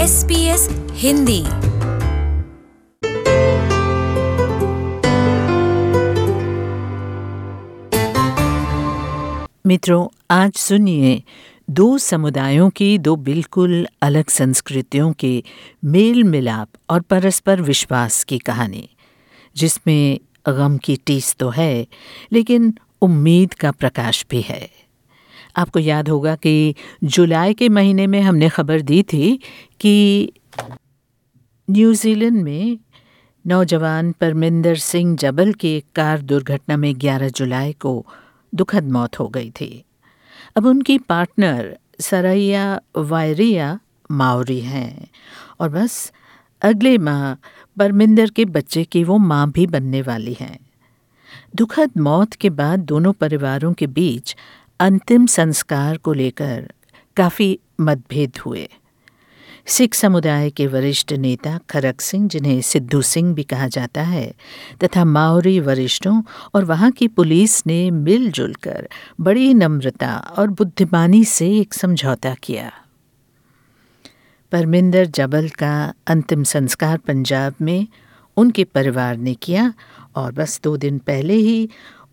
SBS Hindi. मित्रों, आज सुनिए दो समुदायों की दो बिल्कुल अलग संस्कृतियों के मेल मिलाप और परस्पर विश्वास की कहानी, जिसमें गम की टीस तो है लेकिन उम्मीद का प्रकाश भी है। आपको याद होगा कि जुलाई के महीने में हमने खबर दी थी कि न्यूजीलैंड में नौजवान परमिंदर सिंह जबल की एक कार दुर्घटना में 11 जुलाई को दुखद मौत हो गई थी। अब उनकी पार्टनर सरैया वायरिया माओरी हैं और बस अगले माह परमिंदर के बच्चे की वो मां भी बनने वाली हैं। दुखद मौत के बाद दोनों परिवारों के बीच अंतिम संस्कार को लेकर काफ़ी मतभेद हुए। सिख समुदाय के वरिष्ठ नेता खरक सिंह, जिन्हें सिद्धू सिंह भी कहा जाता है, तथा माओरी वरिष्ठों और वहाँ की पुलिस ने मिलजुल कर बड़ी नम्रता और बुद्धिमानी से एक समझौता किया। परमिंदर जबल का अंतिम संस्कार पंजाब में उनके परिवार ने किया और बस 2 दिन पहले ही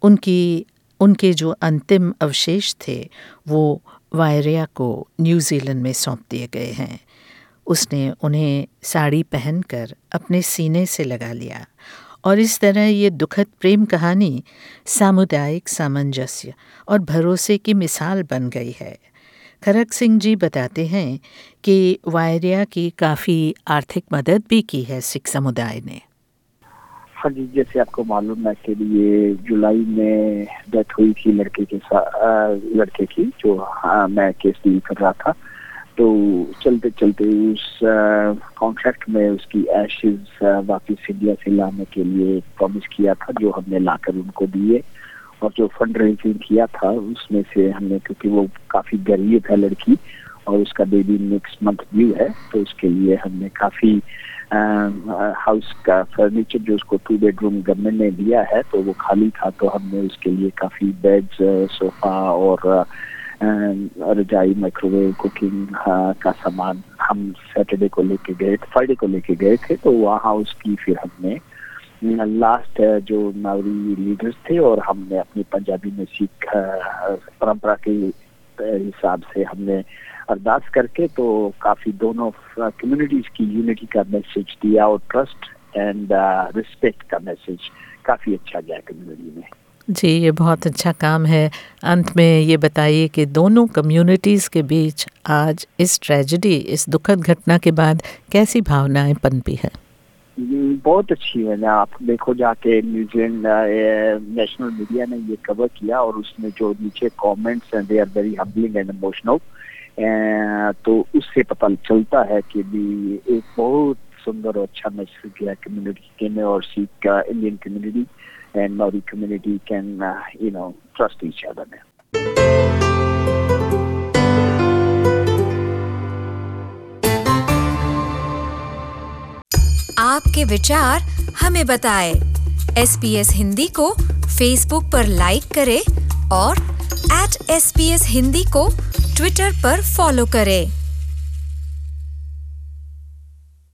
उनके जो अंतिम अवशेष थे वो वायरिया को न्यूजीलैंड में सौंप दिए गए हैं। उसने उन्हें साड़ी पहनकर अपने सीने से लगा लिया और इस तरह ये दुखद प्रेम कहानी सामुदायिक सामंजस्य और भरोसे की मिसाल बन गई है। खरक सिंह जी बताते हैं कि वायरिया की काफ़ी आर्थिक मदद भी की है सिख समुदाय ने। हाँ जी, जैसे आपको मालूम है कि ये जुलाई में डेथ हुई थी लड़के की जो मैं केस डील कर रहा था। तो चलते चलते उस कॉन्ट्रैक्ट में उसकी एशेज वापस इंडिया से लाने के लिए प्रॉमिस किया था, जो हमने लाकर उनको दिए। और जो फंड रेजिंग किया था उसमें से हमने, क्योंकि वो काफ़ी गरीब है लड़की और उसका बेबी नेक्स्ट मंथ ड्यू है, तो उसके लिए हमने काफ़ी हाउस का फर्नीचर जो उसको 2 बेडरूम गवर्नमेंट ने दिया है तो वो खाली था, तो हमने उसके लिए काफ़ी बेड्स, सोफ़ा और रजाई, माइक्रोवेव, कुकिंग का सामान हम फ्राइडे को लेके गए थे। तो वहाँ उसकी फिर हमने लास्ट जो मावरी लीडर्स थे और हमने अपनी पंजाबी में सिख परंपरा के हिसाब से हमने अरदास करके तो काफ़ी दोनों कम्युनिटीज़ की यूनिटी का मैसेज दिया और ट्रस्ट एंड रिस्पेक्ट का मैसेज काफ़ी अच्छा गया कम्युनिटी में। जी, ये बहुत अच्छा काम है। अंत में ये बताइए कि दोनों कम्युनिटीज़ के बीच आज इस ट्रेजेडी, इस दुखद घटना के बाद कैसी भावनाएं पनपी है? बहुत अच्छी है ना। आप देखो जाके न्यूजीलैंड नेशनल मीडिया ने ये कवर किया और उसमें जो नीचे कमेंट्स हैं they are very humbling and emotional. तो उससे पता चलता है कि भी एक बहुत सुंदर और अच्छा मैसेज गया कम्युनिटी के में और Sikh Indian community and Maori community can, trust each other now. आपके विचार हमें बताएं। SBS हिंदी को फेसबुक पर लाइक करें और @SBS हिंदी को ट्विटर पर फॉलो करें।